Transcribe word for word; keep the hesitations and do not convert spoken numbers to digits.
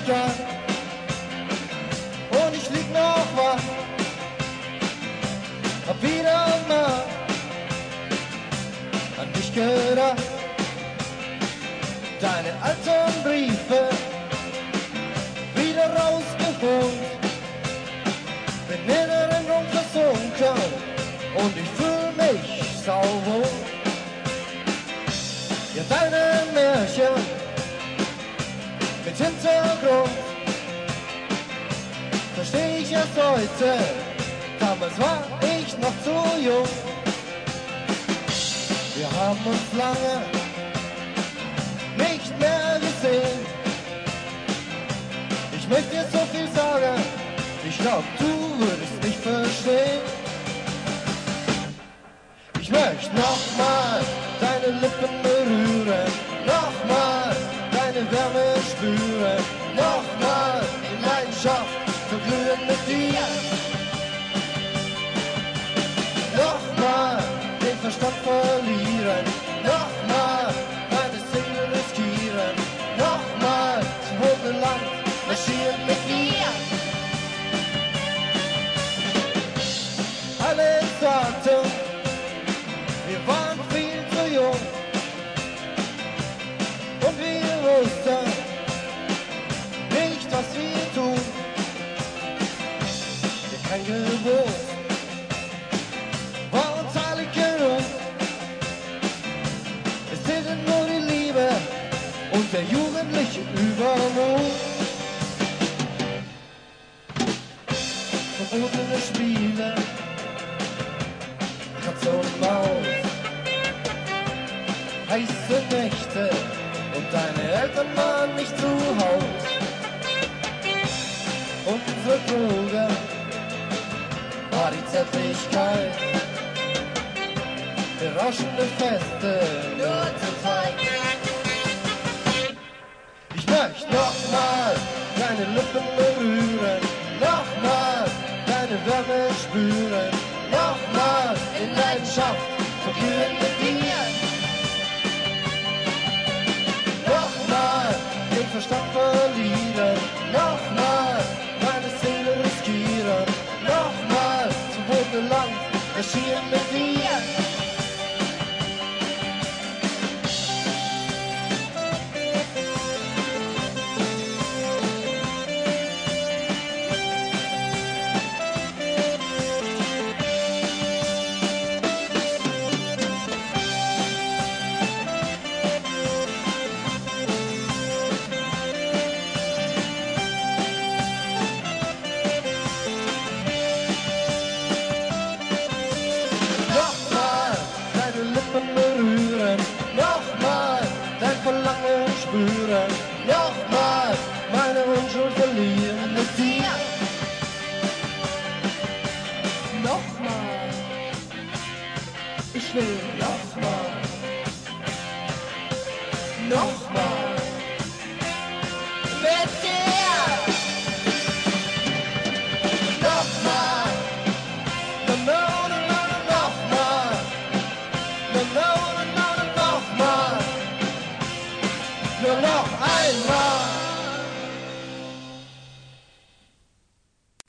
noch dran und ich lieg noch wach. Hab wieder mal an dich gedacht. Deine alten Briefe wieder rausgeholt, bin in Erinnerung versunken und ich fühl mich sauwohl. Ja, deine Märchen mit Hintergrund versteh ich erst heute, damals war ich noch zu jung. Wir haben uns lange nicht mehr gesehen. Ich möchte dir so viel sagen, ich glaub, du würdest mich verstehen. Ich möchte nochmal deine Lippen berühren, nochmal deine Wärme spüren, nochmal in Leidenschaft verglühen mit dir. Nochmal den Verstand verlieren, nochmal meine Seele riskieren, nochmal zum hohen Land marschieren mit dir. Alle sagten, wir waren viel zu jung und wir wussten nicht, was wir tun. Wir kein Gebot war uns alle genug. Es zählte nur die Liebe und der jugendliche Übermut. Verbotene Spiele, Katze und Maus, heiße Nächte und deine Eltern waren nicht zu Haus. Unsere Droge war die Zärtlichkeit, berauschende Feste nur zur Zeit. Ich möchte nochmal deine Lippen berühren, nochmal deine Wärme spüren, nochmal in Leidenschaft verglühen mit dir. Nochmal den Verstand verlieren, nochmal meine Seele riskieren, nochmal zum wohnen Land marschieren mit dir. Spüren, nochmal meine Unschuld verlieren mit dir. Nochmal, ich will nochmal, nochmal mit dir. Nochmal, no, no, no, no, nochmal, no, no, no, no, nochmal. Nur noch einmal.